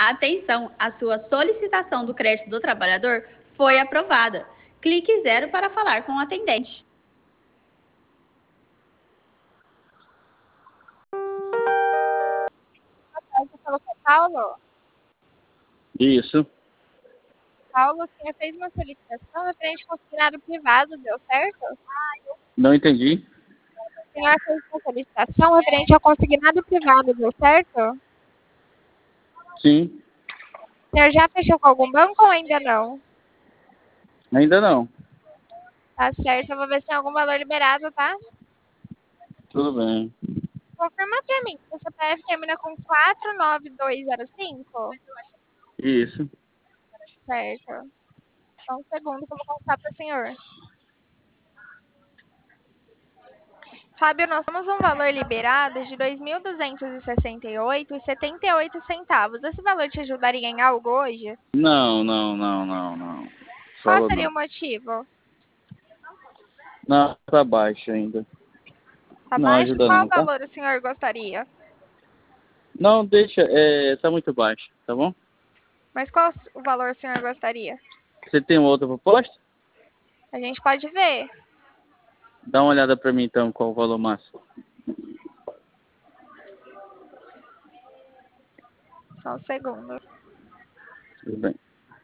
Atenção, a sua solicitação do crédito do trabalhador foi aprovada. Clique 0 para falar com o atendente. Você falou com o Paulo? Isso. Paulo, você fez uma solicitação referente ao consignado privado, deu certo? Não entendi. O senhor fez uma solicitação referente ao consignado privado, deu certo? Sim. O senhor já fechou com algum banco ou ainda não? Ainda não. Tá certo, eu vou ver se tem algum valor liberado, tá? Tudo bem. Confirma pra mim, o CPF termina com 49205? Isso. Certo. Só um segundo que eu vou contar para o senhor. Fábio, nós temos um valor liberado de R$ 2.268,78. Esse valor te ajudaria em algo hoje? Não. Qual Falou seria não. o motivo? Não, tá baixo ainda. Tá Não baixo? ajuda Qual não, tá? valor o senhor gostaria? Não, deixa, tá muito baixo, tá bom? Mas qual o valor o senhor gostaria? Você tem uma outra proposta? A gente pode ver. Dá uma olhada pra mim então, qual o valor máximo. Só um segundo. Tudo bem.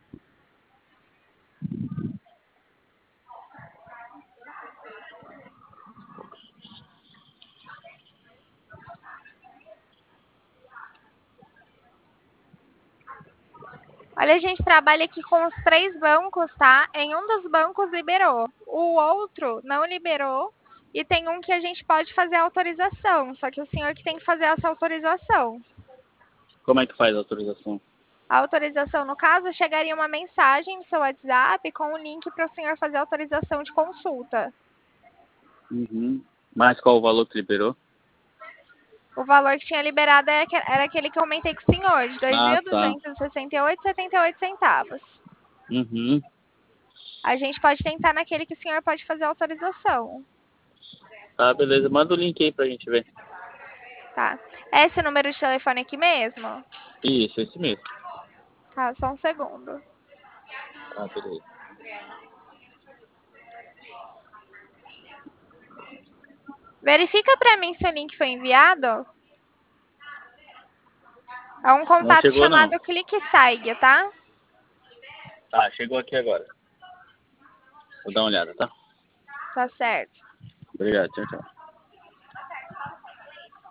Olha, a gente trabalha aqui com os 3 bancos, tá? Em um dos bancos liberou. O outro não liberou. E tem um que a gente pode fazer a autorização. Só que o senhor que tem que fazer essa autorização. Como é que faz a autorização? A autorização, no caso, chegaria uma mensagem no seu WhatsApp com o link para o senhor fazer a autorização de consulta. Uhum. Mas qual o valor que liberou? O valor que tinha liberado era aquele que eu comentei com o senhor, de R$ Ah, tá. 2.268,78. Uhum. A gente pode tentar naquele que o senhor pode fazer a autorização. Tá, beleza. Manda o link aí pra gente ver. Tá. É esse número de telefone aqui mesmo? Isso, esse mesmo. Tá, só um segundo. Tá, beleza. Verifica para mim se o link foi enviado. É um Não contato chegou não. chamado ClickSig, tá? Tá, chegou aqui agora. Vou dar uma olhada, tá? Tá certo. Obrigado, tchau, tchau.